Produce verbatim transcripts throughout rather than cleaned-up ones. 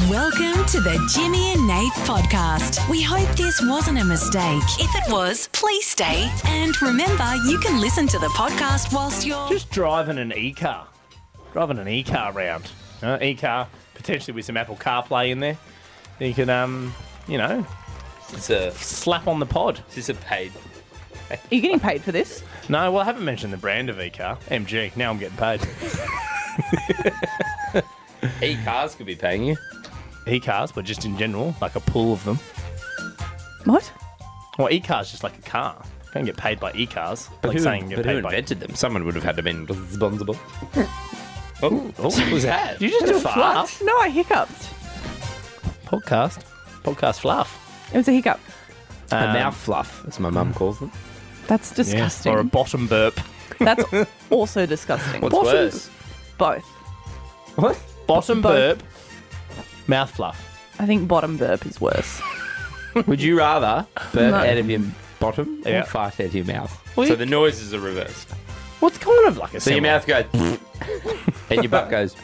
Welcome to the Jimmy and Nate podcast. We hope this wasn't a mistake. If it was, please stay. And remember, you can listen to the podcast whilst you're... Just driving an e-car. Driving an e-car around. Uh, e-car, potentially with some Apple CarPlay in there. You can, um, you know, It's a, slap on the pod. is this a paid? Are you getting paid for this? No, well, I haven't mentioned the brand of e-car. M G. Now I'm getting paid. E-cars could be paying you. E-cars, but just in general, like a pool of them. What? Well, e-car's just like a car. You don't get paid by e-cars. But like who, saying you get but who paid by... invented them? Someone would have had to be responsible. Oh, Oh, what was that? Did you just do a fluff? No, I hiccuped. Podcast. Podcast fluff. It was a hiccup. A Um, mouth fluff, as my mum calls them. That's Yeah, disgusting. or a bottom burp. That's also disgusting. What's Bottom- worse? Both. What? Bottom Both. burp. Mouth fluff. I think bottom burp is worse. Would you rather burp No. out of your bottom Yeah. or fart out of your mouth? Well, so you- the noises are reversed. What's kind of like a So your similar- mouth goes, and your butt goes.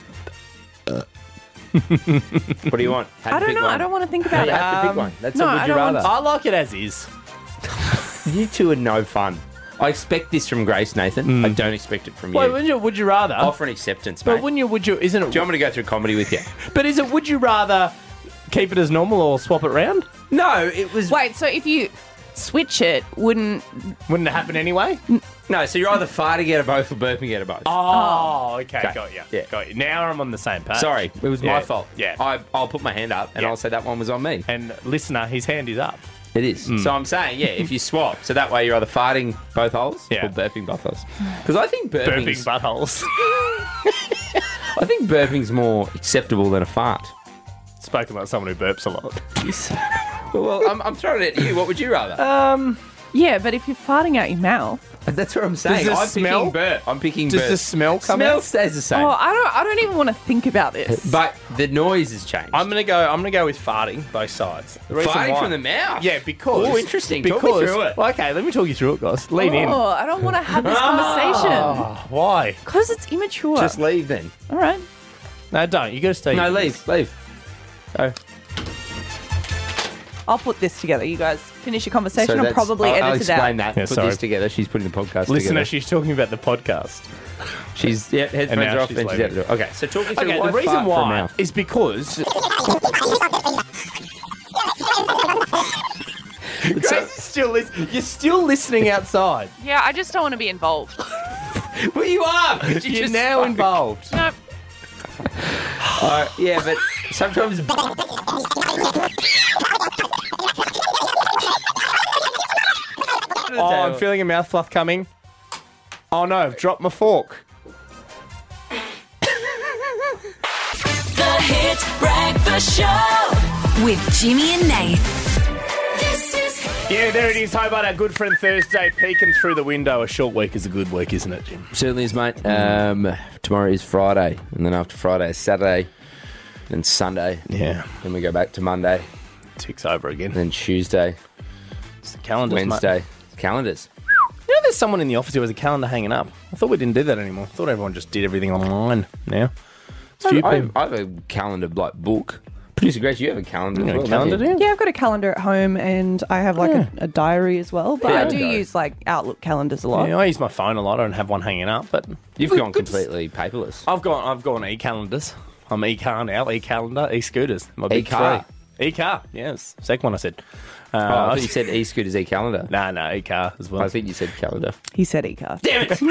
What do you want? Have I to don't pick know. one. I don't want to think No, about you it. have to pick Um, one. That's no, a would I you don't want rather. I like it as is. You two are no fun. I expect this from Grace, Nathan. I don't expect it from you. Well, would you, would you rather? Offer an acceptance, but mate. wouldn't you? Would you? Isn't it? Do you want me to go through comedy with you? But is it? Would you rather keep it as normal or swap it round? No, it was... Wait, so if you switch it, wouldn't... Wouldn't it happen anyway? No, so you're either farting out of both or burping out of both. Oh, okay, Okay. got you. Yeah. Got you. Now I'm on the same page. Sorry, it was Yeah. my fault. Yeah. I, I'll put my hand up and Yeah. I'll say that one was on me. And listener, his hand is up. It is. So I'm saying, yeah, if you swap, so that way you're either farting both holes Yeah. or burping both holes. Because I think Burping burping's, buttholes. I think burping's more acceptable than a fart. Spoken like someone who burps a lot. Well, I'm, I'm throwing it at you. What would you rather? Um, Yeah, but if you're farting out your mouth... That's what I'm saying. the I'm smell- picking burp. I'm picking does burp. the smell come smell out? stays the same. Oh, I don't I don't even want to think about this. But the noise has changed. I'm gonna go. I'm gonna go with farting both sides. The reason farting why- from the mouth. Yeah, because. Oh, interesting. Because. Talk me through it. Well, okay, let me talk you through it, guys. Lean in. Oh, I don't want to have this conversation. Oh, why? Because it's immature. Just leave then. All right. No, don't. You got to stay. No, leave. Leave. Go. I'll put this together. You guys finish your conversation. I'll that's- probably I'll, edit I'll it explain out. that. Yeah, Put sorry. this together. She's putting the podcast Listener, together. she's talking about the podcast. She's yeah, headphones now are off she's and she's leaving. out the door. Okay, so talk me through Okay, why the reason fart from why mouth. is because. Grace is still lis- You're still listening outside. Yeah, I just don't want to be involved. Well, you are. 'cause you You're just now spoke. involved. No. Uh, yeah, but sometimes. Oh, I'm feeling a mouth fluff coming. Oh no, I've dropped my fork. The Hit Breakfast Show with Jimmy and Nate. This is Yeah, there it is. How about our good friend Thursday peeking through the window? A short week is a good week, isn't it, Jim? Certainly is, mate. Um, tomorrow is Friday, and then after Friday is Saturday, then Sunday. Yeah. Then we go back to Monday, Ticks over again. then Tuesday, It's the calendars, mate. Wednesday. Calendars. You know, there's someone in the office who has a calendar hanging up. I thought we didn't do that anymore. I thought everyone just did everything online now. It's a few I, people. I have a calendar like book. Producer Grace, you have a calendar. You as know, well, calendar, don't you? do you? Yeah, I've got a calendar at home and I have like Yeah. a, a diary as well. But Yeah, I do diary. use like Outlook calendars a lot. Yeah, I use my phone a lot. I don't have one hanging up, but You've Good- gone good to s- completely paperless. I've gone. I've gone e-calendars. I'm e-car now. E-calendar, e-scooters. My big E-car? three. E-car. Yes, second one I said. Oh, I Uh, thought you said e-scooters, e-calendar. nah, no, e-car as well. I think you said calendar. He said e-car. Damn it!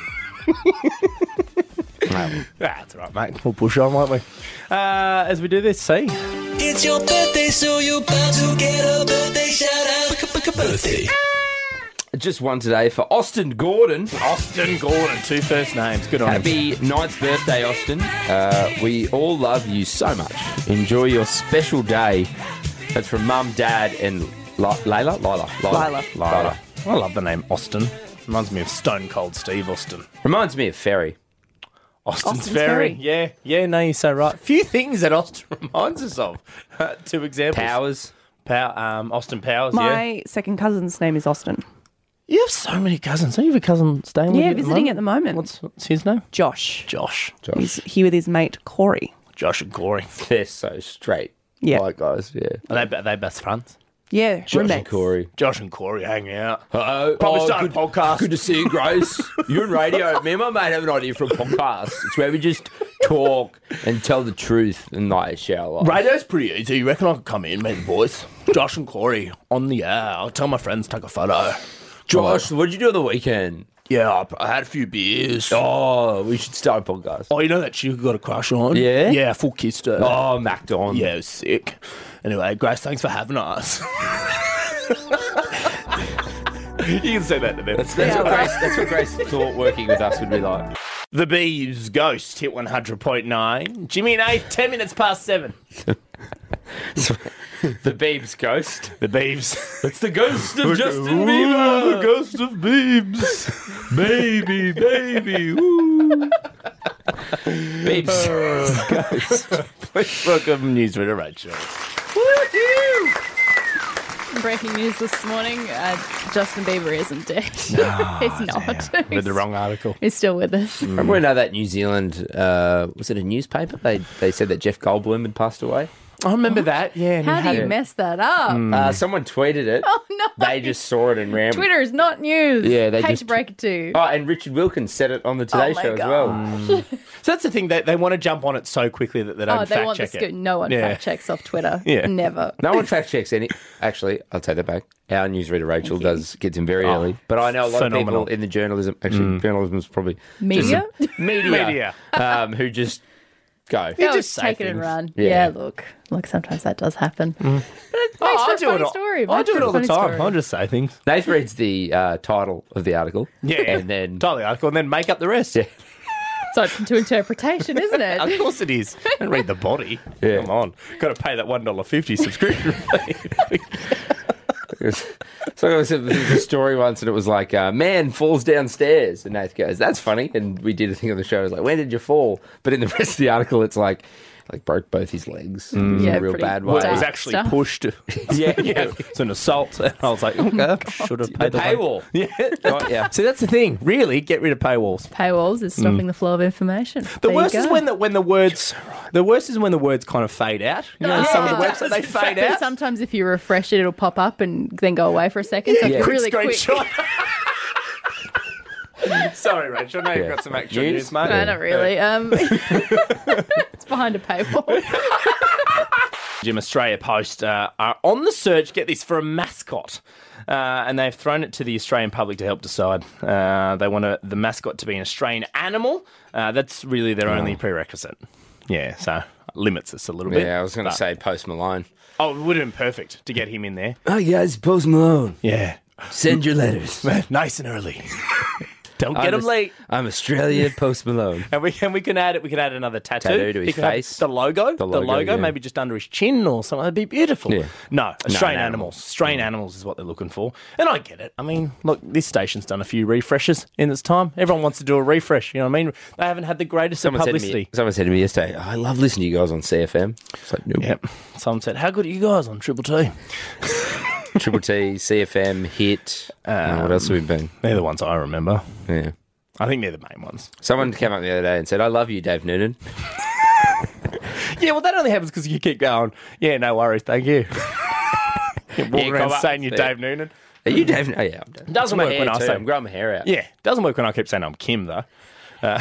Ah, that's all right, mate. We'll push on, won't we? Uh, as we do this, see. It's your birthday, so you're about to get a birthday shout out. Birthday. Just one today for Austin Gordon. Austin Gordon, two first names. Good on him. Happy ninth birthday, Austin. Uh, we all love you so much. Enjoy your special day. That's from Mum, Dad, and Li- Layla? Lila. Lila. Lila. I love the name Austin. Reminds me of Stone Cold Steve Austin. Reminds me of Ferry. Austin's, Austin's Ferry. Ferry. Yeah, yeah, no, you're so right. Few things that Austin reminds us of. Uh, two examples. Powers. Pow- um, Austin Powers, yeah. My second cousin's name is Austin. You have so many cousins. Don't you have a cousin staying with Yeah, you visiting at the moment. What's, what's his name? Josh. Josh. Josh. He's here with his mate Corey. Josh and Corey. They're so straight. Yeah. White guys, yeah. Are they, are they best friends? Yeah, Josh and roommates. Corey. Josh and Corey hang out. Oh, Probably oh, start a good, podcast. Good to see you, Grace. You're in radio. Me and my mate have an idea for a podcast. It's where we just talk and tell the truth and like share our lives. Radio's pretty easy. You reckon I could come in, meet the boys? Josh and Corey on the air. I'll tell my friends to take a photo. Josh, what did you do on the weekend? Yeah, I, I had a few beers. Oh, we should start a podcast. Oh, you know that chick you got a crush on? Yeah? Yeah, full kissed her. Oh, MacDon. Yeah, it was sick. Anyway, Grace, thanks for having us. You can say that to them. That's, that's, what Grace, that's what Grace thought working with us would be like. The Beebs Ghost hit one hundred point nine. Jimmy and Nate, ten minutes past seven. The Beebs ghost. The Beebs. It's the ghost of Justin Ooh, Bieber. the ghost of Beebs. Baby, baby, ooh. Beebs. Ghost. Please welcome Newsreader Rachel. Breaking news this morning, uh, Justin Bieber isn't dead. He's not. Read He's, the wrong article. he's still with us. Remember when uh, that New Zealand, uh, was it a newspaper? They they said that Jeff Goldblum had passed away. I remember that, yeah. and How he do had you it. mess that up? Uh, someone tweeted it. Oh, no. They just saw it and ran. Twitter is not news. Yeah, they Hate just- to break it to you. Oh, and Richard Wilkins said it on the Today Oh my Show as God. well. So that's the thing, they, they want to jump on it so quickly that they don't Oh, they fact want the check scoop. it. No one Yeah. fact checks off Twitter. Yeah. Never. No one fact checks any. Actually, I'll take that back. Our newsreader Rachel does gets him very early, but I know a lot phenomenal. of people in the journalism. Actually, journalism is probably Media? just media, Media. um, who just go. They'll just say take it and things. run. Yeah. Yeah. look. Look, sometimes that does happen. But it makes Oh, for I a do funny it all, story. I Makes do for it a all the funny time. story. I'll just say things. Nath reads the uh, title of the article. Yeah, and then totally article, and then make up the rest. Yeah. It's open to interpretation, isn't it? Of course it is. And read the body. Yeah. Come on. Got to pay that one dollar fifty subscription fee. So there was, a, there was a story once, and it was like, uh, man falls downstairs, and Nath goes, "That's funny." And we did a thing on the show. It was like, "When did you fall?" But in the rest of the article, it's like, like broke both his legs. It was Yeah, a real pretty bad Well, way. it was Dark actually stuff. pushed. Yeah, yeah. It's an assault. And I was like, okay, should have The paid the paywall. Yeah. Right, yeah. See, that's the thing. Really, get rid of paywalls. Paywalls is stopping the flow of information. The worst is when the when the words the worst is when the words kind of fade out. You know, some of the websites they fade out. Sometimes if you refresh it, it'll pop up and then go away for a second. So Yeah. it's Quick really quick. screenshot. Sorry, Rachel. I know you've Yeah. got some actual News? news, mate. No, not really. Um, it's behind a paywall. Jim Australia Post uh, are on the search, get this, for a mascot. Uh, and they've thrown it to the Australian public to help decide. Uh, they want a, the mascot to be an Australian animal. Uh, that's really their only prerequisite. Yeah, so limits us a little bit. Yeah, I was going to But- say Post Malone. Oh, it would have been perfect to get him in there. Oh, guys, Post Malone. Yeah. Send your letters. Nice and early. Don't get I'm them Aus- late. I'm Australia Post Malone. And we can we can add it. We can add another tattoo. Tattoo to his He could have face. The logo. The The logo, logo. yeah. Maybe just under his chin or something. That'd be beautiful. Yeah. No, Australian an animals. animal. Australian animals is what they're looking for. And I get it. I mean, look, this station's done a few refreshes in its time. Everyone wants to do a refresh. You know what I mean? They haven't had the greatest of Someone said, to publicity. me, someone said to me yesterday, oh, I love listening to you guys on C F M. It's like, nope. Yep. Someone said, "How good are you guys on Triple T?" Triple T, C F M, Hit. Uh, what else have we been? They're the ones I remember. Yeah. I think they're the main ones. Someone came up the other day and said, I love you, Dave Noonan. Yeah, well, that only happens because you keep going, yeah, no worries, thank you. You're walking Yeah, around come up saying you're there. Dave Noonan. Are you Dave? Oh, yeah, I'm Dave. Doesn't My work hair when I too. say- I'm growing my hair out. Yeah, doesn't work when I keep saying I'm Kim, though. Uh,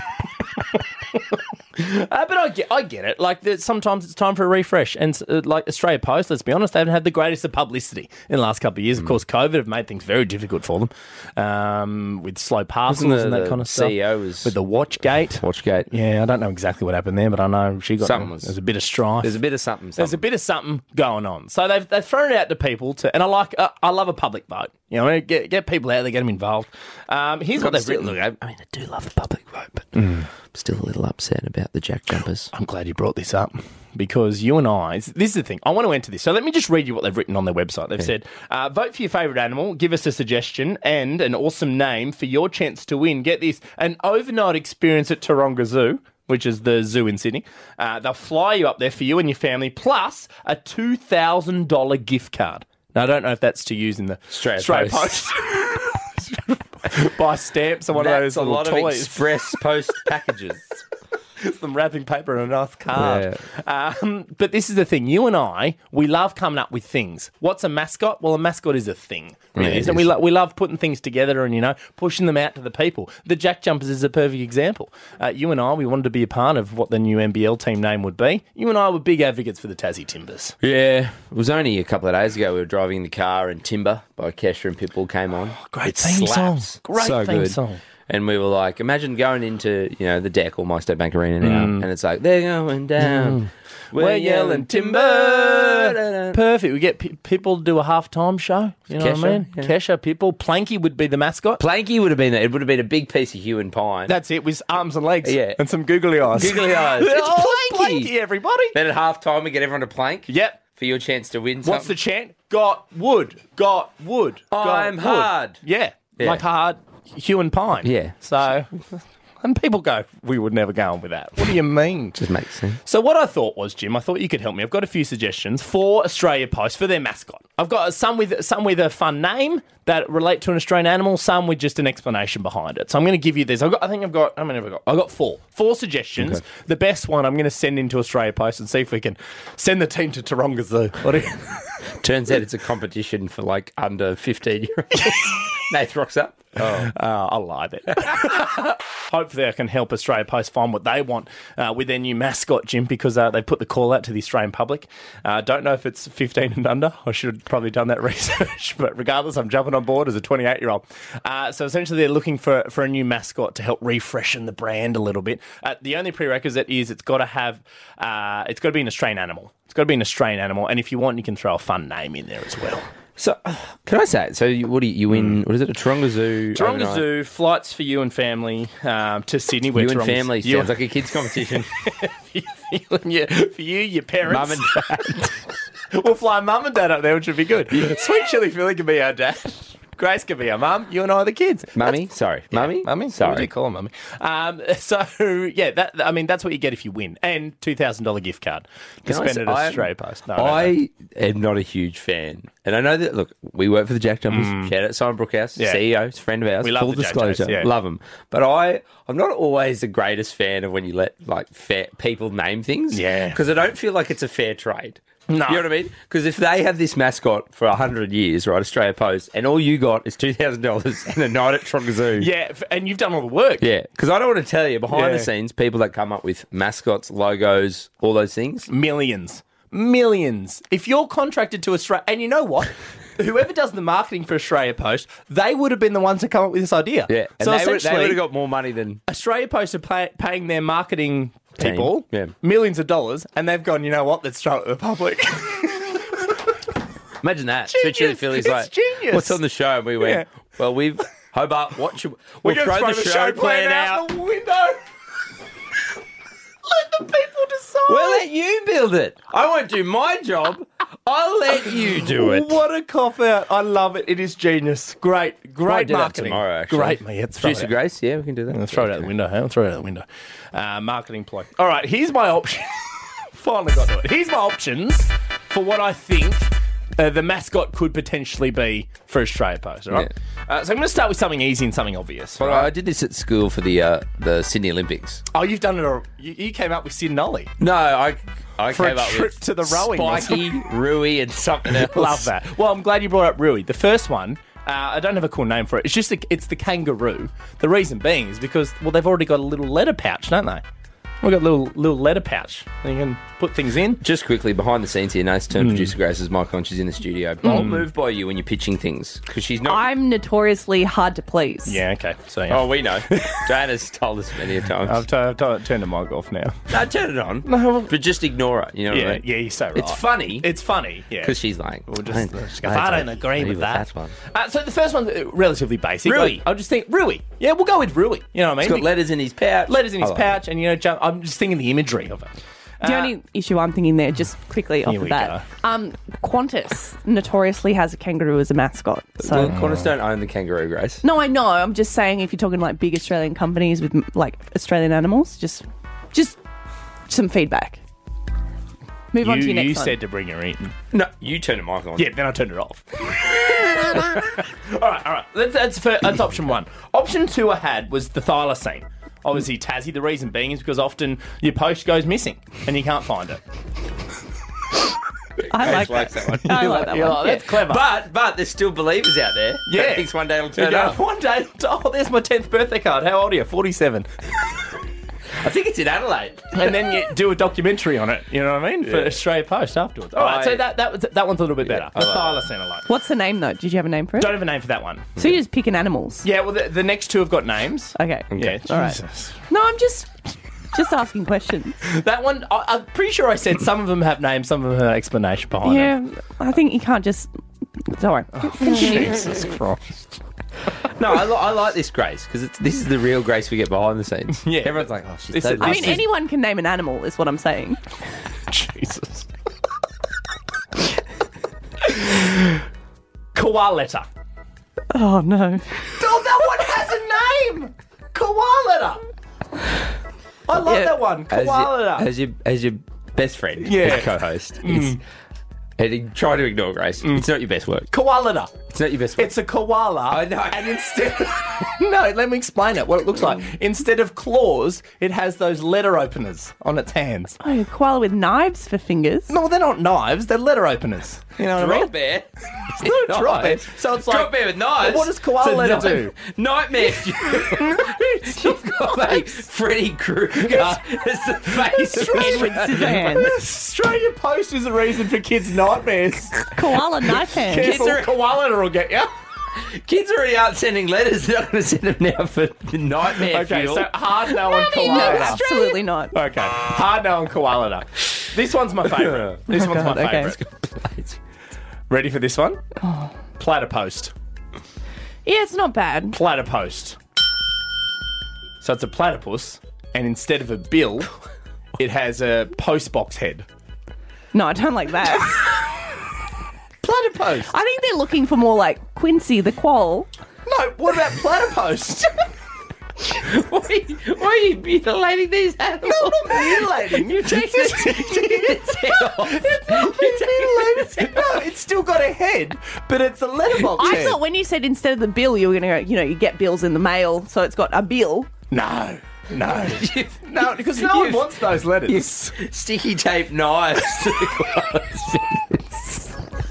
uh, but I get, I get it. Like, there's- sometimes it's time for a refresh. And, uh, like, Australia Post, let's be honest, they haven't had the greatest of publicity in the last couple of years. Mm. Of course, COVID have made things very difficult for them um, with slow parcels Wasn't the- and that the kind of stuff. C E O was- With the Watchgate. Watchgate. Yeah, I don't know exactly what happened there, but I know she got Something was- there's a bit of strife. There's a bit of something. There's a something. bit of something going on. So they've they've thrown it out to people to, and I like uh, I love a public vote. You know, get get people out there, get them involved. Um, here's what I'm they've still, written. look, I, I mean, I do love the public vote, but I'm still a little upset about the Jack Jumpers. I'm glad you brought this up because you and I, this is the thing. I want to enter this. So let me just read you what they've written on their website. They've said, uh, vote for your favourite animal, give us a suggestion and an awesome name for your chance to win. Get this, an overnight experience at Taronga Zoo, which is the zoo in Sydney. Uh, they'll fly you up there for you and your family, plus a two thousand dollars gift card. Now, I don't know if that's to use in the Australia Australia Post. Post. Buy stamps or one of That's those a little lot toys. of express post packages. Some wrapping paper and a nice card. Um, but this is the thing. You and I, we love coming up with things. What's a mascot? Well, a mascot is a thing, really, Yeah, it isn't it? We, is. lo- we love putting things together and, you know, pushing them out to the people. The Jack Jumpers is a perfect example. Uh, you and I, we wanted to be a part of what the new N B L team name would be. You and I were big advocates for the Tassie Timbers. Yeah, it was only a couple of days ago we were driving in the car and Timber by Kesha and Pitbull came on. Great It theme song. slaps. Great so theme good. song. And we were like, imagine going into, you know, the deck or My State Bank Arena now, and it's like, they're going down. We're, yelling timber. Perfect. We get p- people to do a halftime show. You know what I Kesha, mean? yeah. Kesha, Pitbull. Planky would be the mascot. Planky would have been there. It would have been a big piece of hue and pine. That's it, with arms and legs. Yeah. And some googly eyes. Googly eyes. It's Oh, Planky. Planky, everybody. Then at half time, we get everyone to plank. Yep. For your chance to win something. What's the chant? Got wood. Got wood. Got I'm wood. hard. Yeah. Yeah. Like hard hue and pine. Yeah. So, and people go, we would never go on with that. What do you mean? Just makes sense. So what I thought was, Jim, I thought you could help me. I've got a few suggestions for Australia Post for their mascot. I've got some with some with a fun name that relate to an Australian animal, some with just an explanation behind it. So I'm going to give you this. I've got, I think I've got, how many have I got? I've got four. Four suggestions. Okay. The best one I'm going to send into Australia Post and see if we can send the team to Taronga Zoo. What do you... Turns out it's a competition for like under fifteen year olds. Nath rocks up. Oh, uh, I lied it. Hopefully I can help Australia Post find what they want uh, with their new mascot, Jim, because uh, they put the call out to the Australian public. I uh, don't know if it's fifteen and under. I should have probably done that research. But regardless, I'm jumping on board as a twenty-eight-year-old. Uh, so essentially they're looking for, for a new mascot to help refreshen the brand a little bit. Uh, the only prerequisite is it's got to have, uh, it's got to be an Australian animal. It's got to be an Australian animal. And if you want, you can throw a fun name in there as well. So, can I say it? So, you, what do you, you win? What is it? A Taronga Zoo? Taronga overnight? Zoo, flights for you and family um, to Sydney. Where You and Taronga's- family you- sounds like a kids' competition. for, you and your, for you, your parents. Mum and dad. We'll fly mum and dad up there, which would be good. Sweet Chili Philly can be our dad. Grace can be our mum. You and I are the kids. Mummy? Sorry. Mummy? Mummy? Sorry. What do you call her, mummy? Um, so, yeah, that I mean, that's what you get if you win. And two thousand dollars gift card to Can I spend say- at I am- Australia Post. No, no, no. I am not a huge fan. And I know that, look, we work for the Jack Jumpers. Shout out Simon Brookhouse, Yeah. C E O, he's a friend of ours. We love Full the J Js, disclosure. yeah. Love him. But I, I'm not always the greatest fan of when you let, like, fair, people name things. Yeah. Because I don't feel like it's a fair trade. No. You know what I mean? Because if they have this mascot for one hundred years, right, Australia Post, and all you got is two thousand dollars and a night at Taronga Zoo. Yeah, f- and you've done all the work. Yeah, because I don't want to tell you, behind Yeah. the scenes, people that come up with mascots, logos, all those things. Millions. Millions. If you're contracted to Australia, and you know what? Whoever does the marketing for Australia Post, they would have been the ones to come up with this idea. Yeah, and so they, would, they essentially, would have got more money than... Australia Post are pay, paying their marketing Team. people Yeah. millions of dollars, and they've gone, you know what? Let's throw it to the public. Imagine that. Genius. Sweet Chili Philly's It's like, genius. what's on the show? And we went, Yeah. well, we've... Hobart, what should... We're We'll going to throw, throw the show plan out. the window. Let the people decide. We'll let you build it. I won't do my job. I'll let you do it. What a cop out. I love it. It is genius. Great. Might Great do that marketing. tomorrow, actually. Great, mate. Let's throw Juicy it out. Grace, yeah, we can do that. Let's throw it out the window. Hey? I'll throw it out the window. Uh, marketing ploy. All right, here's my option. Finally got to it. Here's my options for what I think uh, the mascot could potentially be for Australia Post. All right. Uh, so I'm going to start with something easy and something obvious. Well, right? I did this at school for the uh, the Sydney Olympics. Oh, you've done it. All, you, you came up with Sid Nolly. No, I I For a came up trip with to the rowing or Spiky, Rui, and something else. Love that. Well, I'm glad you brought up Rui. The first one. Uh, I don't have a cool name for it. It's just a, it's the kangaroo. The reason being is because well they've already got a little letter pouch, don't they? We've got a little little letter pouch that you can put things in. Just quickly, behind the scenes here, nice turn producer Grace is Michael and she's in the studio. Bold move by you when you're pitching things because she's not. I'm notoriously hard to please. Yeah, okay. So yeah. Oh, we know. Joanna's told us many a times. I've, t- I've t- turned the mic off now. no, turn it on. No. But just ignore it. You know what Yeah, I mean? yeah, you're so right. It's funny It's funny, yeah. because she's like, We'll just, I, just go, I don't agree with that. one. Uh, so the first one's uh, relatively basic. Rui. I'll just think Rui. Yeah, we'll go with Rui. You know what I He's mean? got letters in his pouch. Letters in his I like pouch, and you know, jump, I'm just thinking the imagery of it. The Uh, only issue I'm thinking there, just quickly off Here the we bat, um, Qantas notoriously has a kangaroo as a mascot. So Well, Qantas don't own the kangaroo, Grace. no, I know. I'm just saying, if you're talking like big Australian companies with like Australian animals, just just some feedback. Move on to You, your next you one. said to bring her in. No, you turn the mic on. Yeah, then I turned it off. all right, all right. That's, that's, for, that's option one. Option two I had was the thylacine. Obviously, Tassie. The reason being is because often your post goes missing and you can't find it. I like likes that. that one. I like that You're one. like, that's clever. But but there's still believers out there. Yeah. That thinks one day it'll You turn go, up. one day, oh, there's my tenth birthday card. How old are you? forty-seven. I think it's in Adelaide. And then you do a documentary on it, you know what I mean, for Australia Post afterwards. All right, I- so that that, was, that one's a little bit better. I The like thylacine alone. What's the name though? Did you have a name for it? Don't have a name for that one. So you're just picking animals. Yeah, well, the, the next two have got names. Okay. Yeah, All right. Jesus. No, I'm just just asking questions. That one, I, I'm pretty sure I said some of them have names, some of them have an explanation behind them. Yeah, I think you can't just. Sorry. Jesus Christ. No, I, li- I like this Grace because this is the real Grace we get behind the scenes. Yeah. Everyone's like, oh, she's This so is- I nice. mean, anyone can name an animal, is what I'm saying. Jesus. Koaletta. Oh no. Oh, that one has a name! Koaletta. I like Yeah. that one. as, your, Koaletta. as your as your best friend, Yeah. as co-host. It's, and he- try to ignore Grace. It's not your best work. Koaletta. It's not your best work. It's a koala. I know. And instead. No, let me explain it. What it looks like. Instead of claws, it has those letter openers on its hands. Oh, a koala with knives for fingers. No, they're not knives. They're letter openers. You know what I mean? Drop bear. It's not a drop bear. So it's like Drop bear with knives. What does koala It's a do? Nightmare fuel. You've got like Freddy Krueger as the face. of Edward Scissorhands. Australia Post is the reason for kids' nightmares. Koala knife hand. Careful, are- koala will get you. Kids already aren't sending letters. They're not going to send them now for the nightmare Okay, fuel. so hard no on No, koala. absolutely not. Okay, hard no on koala. This one's my favourite. This one's God, my okay. favourite. Ready for this one? Platypost. Yeah, it's not bad. Platypost. So it's a platypus, and instead of a bill, it has a postbox head. No, I don't like that. Platypost. I think they're looking for more like Quincy the Quoll. No, what about platypost? why, are you, why are you mutilating these animals? No, I'm not mutilating. You take this its head off. It's not mutilated. No, it's still got a head, but it's a letterbox I head. thought when you said instead of the bill, you were going to go, you know, you get bills in the mail, so it's got a bill. No, no, no, because no one You've- wants those letters. You sticky tape knives to the koala's fingers.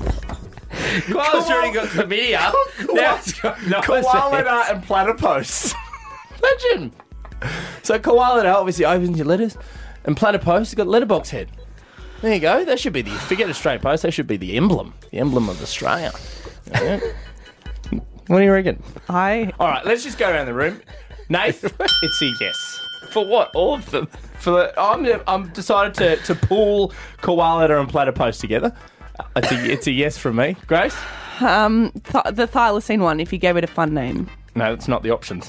Koala's already got chlamydia. Now it's got knives for Koala hands. and platypus. Imagine. So koala obviously opens your letters, and platypus has got letterbox head. There you go. That should be the forget Australia Post. That should be the emblem, the emblem of Australia. Yeah. What do you reckon? I All right, let's just go around the room. Nath, it's a yes. For what? All of them. For the, I'm I'm decided to to pull koala and platypus together. It's a it's a yes from me. Grace? um th- the thylacine one. If you gave it a fun name, No, it's not the options.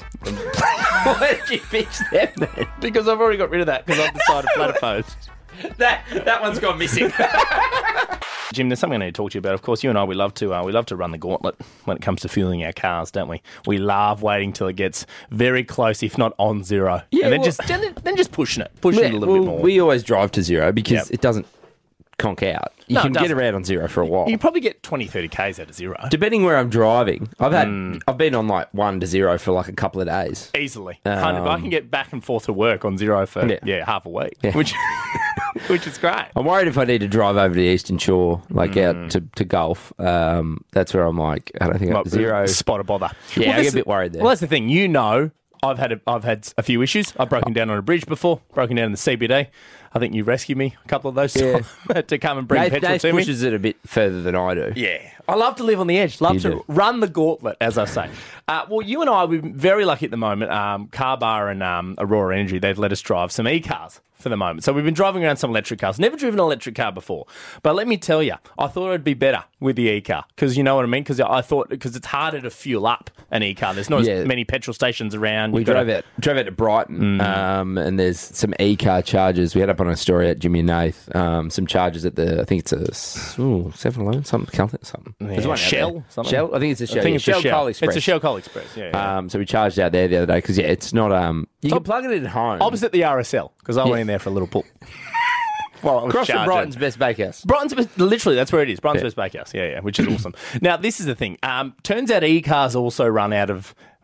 Why did you pitch them then? Because I've already got rid of that because I've decided platypus. That, that one's gone missing. Jim, there's something I need to talk to you about. Of course, you and I, we love to uh, we love to run the gauntlet when it comes to fueling our cars, don't we? We love waiting till it gets very close, if not on zero, Yeah, and then well- just then, then just pushing it, pushing it a little well, bit more. We always drive to zero because Yep. it doesn't conk out. You No, it can get doesn't. around on zero for a while. you probably get twenty, thirty Ks out of zero. Depending where I'm driving, I've had Hmm. I've been on like one to zero for like a couple of days. Easily. Um, Kind of, I can get back and forth to work on zero for yeah, Yeah. half a week, Yeah. which which is great. I'm worried if I need to drive over the Eastern Shore, like Hmm. out to, to Gulf. Um, that's where I'm like, I don't think I'm Like, zero. spot of bother. Yeah, I this get a bit worried there. Well, that's the thing. You know, I've had a, I've had a few issues. I've broken down on a bridge before, broken down in the C B D. I think you rescued me a couple of those Yeah. times to come and bring Dave, petrol Dave to me. pushes it a bit further than I do. Yeah. I love to live on the edge. Love You to do. run the gauntlet, as I say. Uh, well, you and I, we're very lucky at the moment. Um, Car Bar and um, Aurora Energy, they've let us drive some e-cars for the moment. So we've been driving around some electric cars. Never driven an electric car before. But let me tell you, I thought it'd be better with the e-car. Because you know what I mean? Because I thought, because it's harder to fuel up an e-car. There's not Yeah. as many petrol stations around. We You've gotta- drove out, drove out to Brighton, Mm. um, and there's some e-car charges. We had up on a story at Jimmy and Nath, um, some charges at the, I think it's a ooh, seven eleven, something, Calton, something. There's Yeah, one out Shell, there. something. Shell, I think it's a Shell. I think yeah, it's Shell a Shell. Coal Express. It's a Shell Coal Express, yeah. yeah. Um, so we charged out there the other day because yeah, it's not. Um, you So- can plug it in at home. Opposite the R S L, because I went Yeah. in there for a little pull. Well, I was across from charging. Brighton's best bakehouse. Brighton's, literally, that's where it is. Brighton's Yeah. Best Bakehouse. Yeah, yeah, which is awesome. Now, this is the thing. Um, turns out e-cars also run out of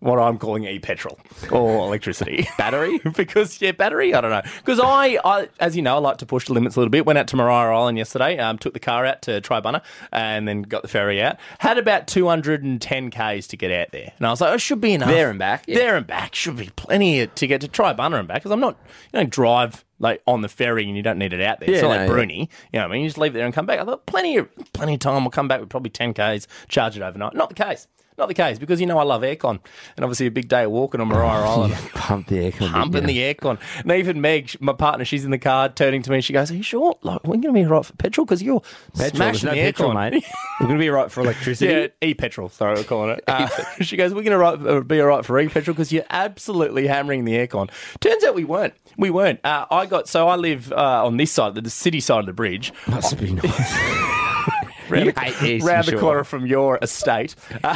what I'm calling e-petrol or electricity. Battery? Because, yeah, battery, I don't know. Because I, I, as you know, I like to push the limits a little bit. Went out to Maria Island yesterday, um, took the car out to Tribunna and then got the ferry out. Had about two hundred ten kays to get out there. And I was like, oh, it should be enough. There and back, yeah. There and back. Should be plenty to get to Tribunna and back. Because I'm not, you don't drive like on the ferry and you don't need it out there. Yeah, it's not no, like yeah. Bruni. You know what I mean? You just leave it there and come back. I thought, plenty of, plenty of time. We'll come back with probably ten kays, charge it overnight. Not the case. Not the case, because you know I love aircon. And obviously a big day of walking on Maria Island. Pump the aircon. Pumping the aircon. And even Meg, my partner, she's in the car, turning to me, she goes, are you sure? Like, we're going to be right for petrol? Because you're Petrol, smashing there's no the petrol, aircon. mate. We're going to be right for electricity. Yeah, e-petrol, sorry, we're calling it. Uh, she goes, we're going to right, uh, be all right for e-petrol because you're absolutely hammering the aircon. Turns out we weren't. We weren't. Uh, I got, so I live uh, on this side, the city side of the bridge. Must be nice. round You the, hate this, round I'm the sure. corner from your estate. Uh,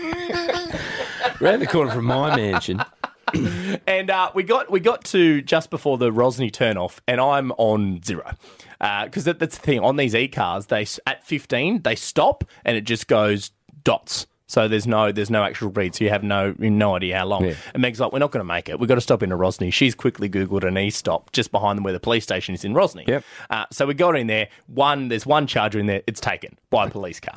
Round the corner from my mansion. And uh, we got we got to just before the Rosny turn off, and I'm on zero because that, that's the thing on these e-cars. They at fifteen they stop and it just goes dots. So there's no there's no actual read, so you have no no idea how long. Yeah. And Meg's like, we're not going to make it. We've got to stop into Rosny. She's quickly Googled an e-stop just behind them where the police station is in Rosny. Yep. Uh, so we got in there. One there's one charger in there. It's taken by a police car.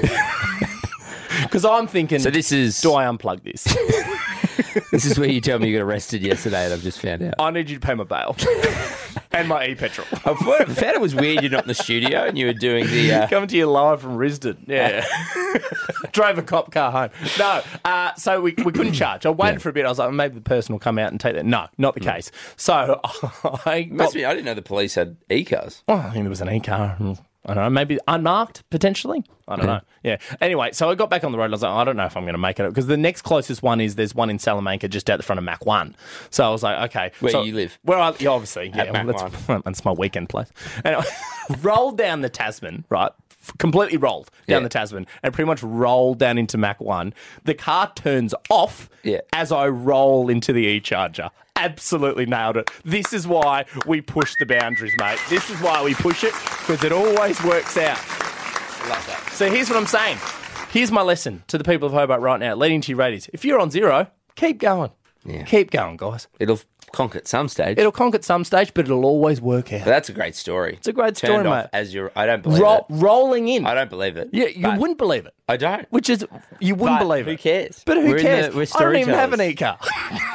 Because I'm thinking, So this is- do I unplug this? This is where you tell me you got arrested yesterday and I've just found out. I need you to pay my bail and my e-petrol. I thought- I found it was weird you're not in the studio and you were doing the... Uh, Coming to you live from Risdon. Yeah. Drove a cop car home. No. Uh, so we, we couldn't charge. I waited Yeah. for a bit. I was like, maybe the person will come out and take that. No, not the case. So I got... must be, I didn't know the police had e-cars. Well, I think there was an e-car. I don't know, maybe unmarked, potentially. I don't know. Yeah. Anyway, so I got back on the road and I was like, I don't know if I'm going to make it. Because the next closest one is, there's one in Salamanca just out the front of Mac one. So I was like, okay. Where so, you live? Where I, yeah, obviously. Yeah, Mac well, that's, that's my weekend place. Anyway, rolled down the Tasman, right? F- Completely rolled down Yeah. the Tasman and pretty much rolled down into Mac one. The car turns off Yeah. as I roll into the e-charger. Absolutely nailed it. This is why we push the boundaries, mate. This is why we push it, because it always works out. Love that. So here's what I'm saying. Here's my lesson to the people of Hobart right now, leading to your radios. If you're on zero, keep going. Yeah. Keep going, guys. It'll conk at some stage. It'll conk at some stage, but it'll always work out. But that's a great story. It's a great Turned story, off mate. As you're, I don't believe Ro- it. rolling in. I don't believe it. Yeah, you But wouldn't believe it. I don't. Which is, you wouldn't But believe who it. cares? But who We're in cares? the- we're I don't even have an storytellers. e-car.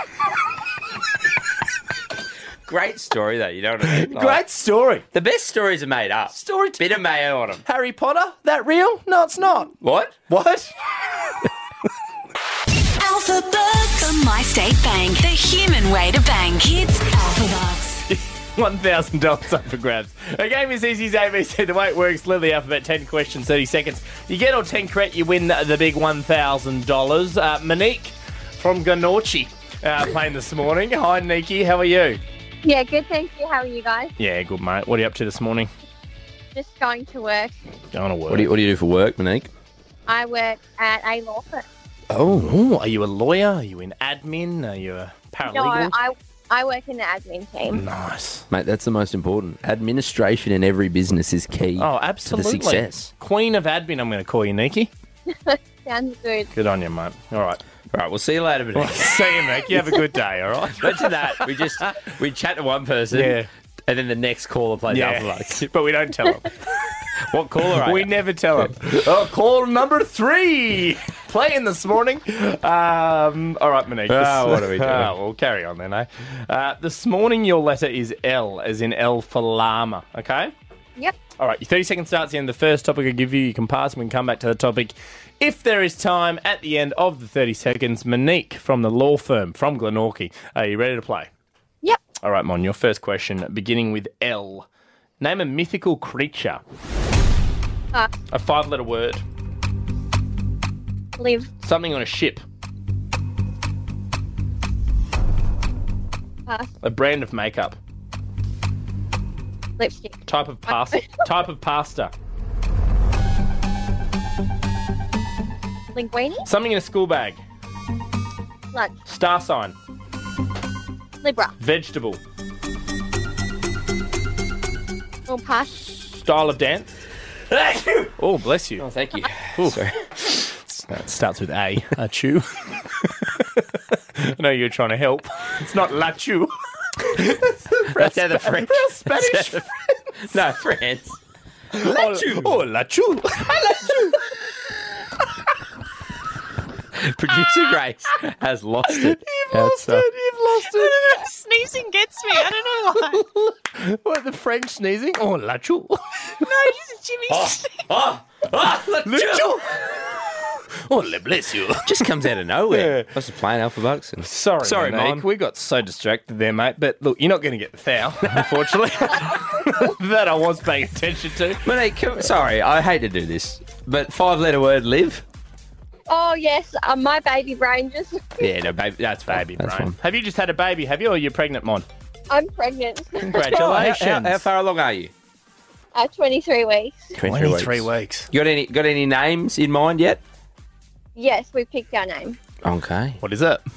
Great story, though. You know what I mean? Like, Great story. The best stories are made up. Story t- Bit of mayo on them. Harry Potter, that real? No, it's not. What? What? Alpha Bucks. From My State Bank. The human way to bank. It's Alpha Bucks. one thousand dollars up for grabs. A game is easy as A B C. The way it works, learn the alphabet, ten questions, thirty seconds. You get all ten correct, you win the big one thousand dollars. Uh, Monique from Glenorchy uh, playing this morning. Hi, Nikki. How are you? Yeah, good, thank you. How are you guys? Yeah, good, mate. What are you up to this morning? Just going to work. Going to work. What do you, what do you do for work, Monique? I work at a law firm. Oh, are you a lawyer? Are you in admin? Are you a paralegal? No, I, I work in the admin team. Nice. Mate, that's the most important. Administration in every business is key Oh, to absolutely. the success. Queen of admin, I'm going to call you, Nikki. Sounds good. Good on you, mate. All right. All right, we'll see you later, Monique. See you, Nick. You have a good day, all right? Imagine that. We just we chat to one person, Yeah. and then the next caller plays Yeah, Alpha Bucks. but we don't tell them. What caller are We you? never tell them. Oh, call number three. Playing this morning. Um, all right, Monique. Ah, this- what are we doing? Ah, we'll carry on then, eh? Uh, this morning, your letter is L, as in L for llama, okay? Yep. All right, your thirty seconds starts the end of the first topic I give you. You can pass and we can come back to the topic if there is time at the end of the thirty seconds. Monique from the law firm from Glenorchy. Are you ready to play? Yep. All right, Mon, your first question, beginning with L. Name a mythical creature. Uh, A five-letter word. live. Something on a ship. Pass. A brand of makeup. Lipstick. Type of pasta. Type of pasta. Linguine. Something in a school bag. Lunch. Star sign. Libra. Vegetable. Or pass. Style of dance. Oh, bless you. Oh, thank you. Ooh. Sorry. It starts with A. A chew. I know you're trying to help. It's not la chew. That's how the French. Spanish. No, France. La chew. Oh, la chew. Producer Grace has lost it. You've lost it. You've lost it. Sneezing gets me. I don't know why. What, the French sneezing? Oh, la chew. No, just Jimmy. Oh, oh, look, La chew. Oh, le bless you. just comes out of nowhere. Yeah. I was just playing Alpha Bucks. And... Sorry, Sorry, Monique. Mom. We got so distracted there, mate. But look, you're not going to get the foul, unfortunately. That I was paying attention to. Monique, come, sorry, I hate to do this, but five-letter word, live. Oh, yes. Uh, my baby brain just. Yeah, no, baby, that's Baby That's brain. fine. Have you just had a baby, have you, or you're pregnant, Mon? I'm pregnant. Congratulations. How, how, how far along are you? uh, twenty-three weeks. twenty-three weeks. You got any got any names in mind yet? Yes, we picked our name. Okay. What is it?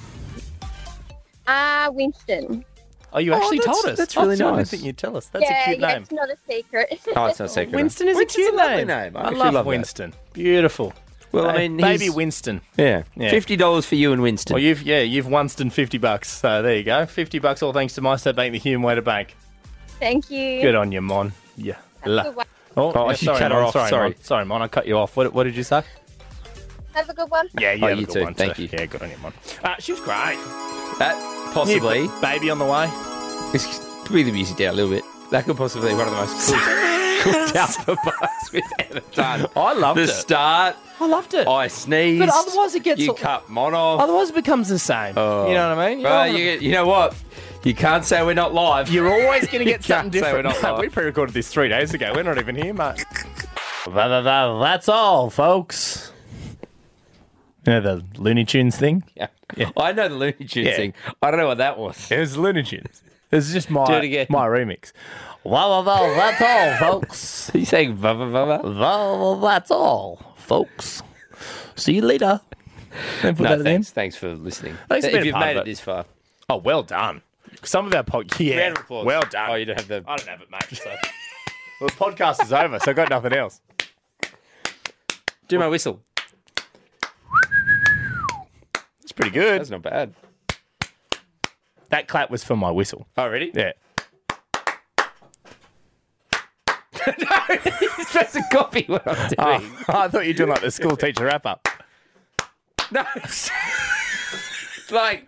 Ah, Winston. Oh, you actually that's- told us. that's really Oh, I didn't nice. think you'd tell us. That's yeah, a cute yeah, name. it's not a secret. Oh, it's not secret. Winston is Winston's a cute a lovely name. name. I I, actually love, love that. Winston. Beautiful. Well, I Uh, mean, baby he's- Winston. Yeah. Yeah. Fifty dollars for you and Winston. Well, you've yeah, you've Winston fifty bucks. So there you go, fifty bucks. All thanks to my State Bank, the human way to bank. Thank you. Good on you, Mon. Yeah. Have a good one. Oh, Oh, yeah, you sorry, cut her Mon. off, Sorry, sorry. Mon. Sorry, Mon. I cut you off. What, what did you say? Have a good one. Yeah, you Oh, have a you good too. one Thank too. you. Yeah, good on you, Mon. Uh, she was great. that possibly New baby on the way. it's bring the music down a little bit. That could possibly be one of the most cool, cooked Alpha Bucks we've ever done. I loved the it. start. I loved it. I sneezed. But otherwise it gets You all- cut Mon off. Otherwise, it becomes the same. Oh. You know what I mean? You Well, know what I you, you know what? You can't say we're not live. You're always going to You get something can't say we're different. not live. We pre-recorded this three days ago. We're not even here, mate. That's all, folks. You know the Looney Tunes thing? Yeah. Yeah. I know the Looney Tunes Yeah. thing. I don't know what that was. It was Looney Tunes. It was just my, Do it again. my remix. Well, well, well, that's all, folks. Are you saying va va va va? Well, well, that's all, folks. See you later. Don't put No, that in. thanks. Thanks for listening. Thanks for if being you've part made of it it. this far. Oh, well done. Some of our podcast, yeah, Round of applause. well done. Oh, you don't have the. I don't have it, mate. So. Well, the podcast is over, so I got nothing else. Do my whistle. It's pretty good. That's not bad. That clap was for my whistle. Oh, ready? Yeah. You're supposed to copy what I'm doing. Oh, I thought you were doing like the school teacher wrap up. No. like.